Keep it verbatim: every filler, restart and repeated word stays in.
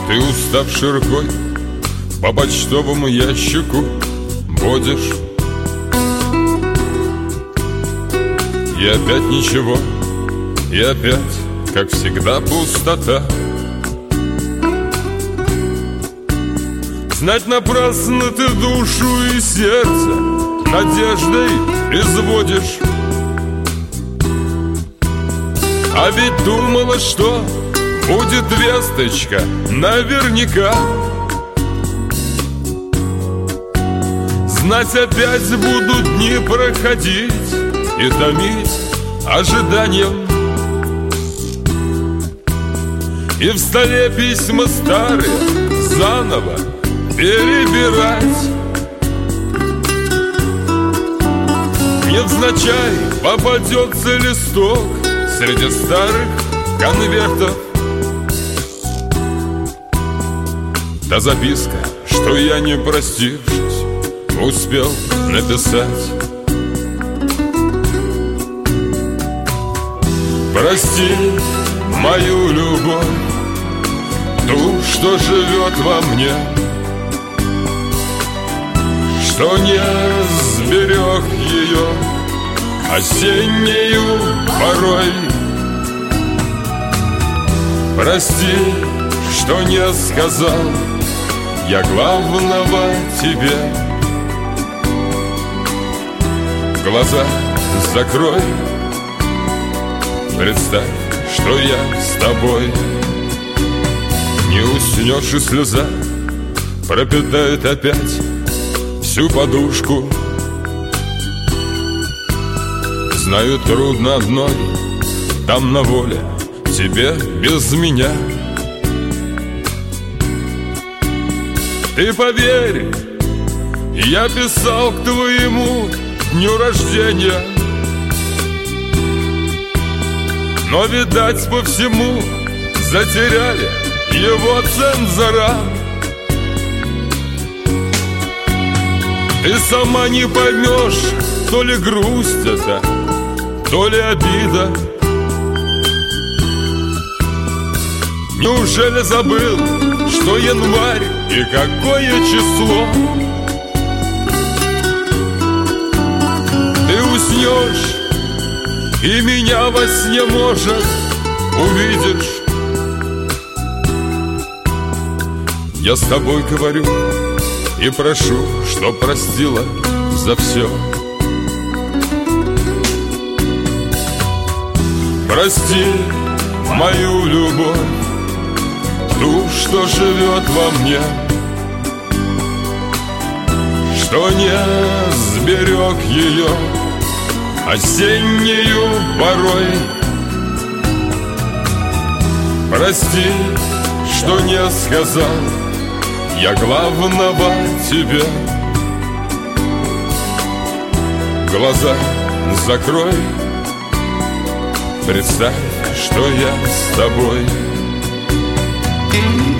Ты, уставшей рукой, по почтовому ящику водишь. И опять ничего, и опять, как всегда, пустота. Знать напрасно ты душу и сердце надеждой изводишь. А ведь думала, что будет весточка наверняка. Знать, опять будут дни проходить и томить ожиданием. И в столе письма старые заново перебирать. Невзначай попадется листок среди старых конвертов. Та записка, что я, не простившись, успел написать. Прости мою любовь, ту, что живет во мне, что не сберег ее осеннею порой. Прости, что не сказал я главного тебе. Глаза закрой, представь, что я с тобой. Не уснешь, и слеза пропитает опять всю подушку. Знаю, трудно одной там на воле тебе без меня. Ты поверь, я писал к твоему дню рождения, но, видать, по всему затеряли его цензора. Ты сама не поймешь, то ли грусть это, то ли обида. Неужели забыл, что январь и какое число? Ты уснешь, и меня во сне, может, увидишь. Я с тобой говорю и прошу, чтоб простила за все. Прости мою любовь, ту, что живет во мне, что не сберег ее осеннею порой. Прости, что не сказал я главного тебе. Глаза закрой, представь, что я с тобой.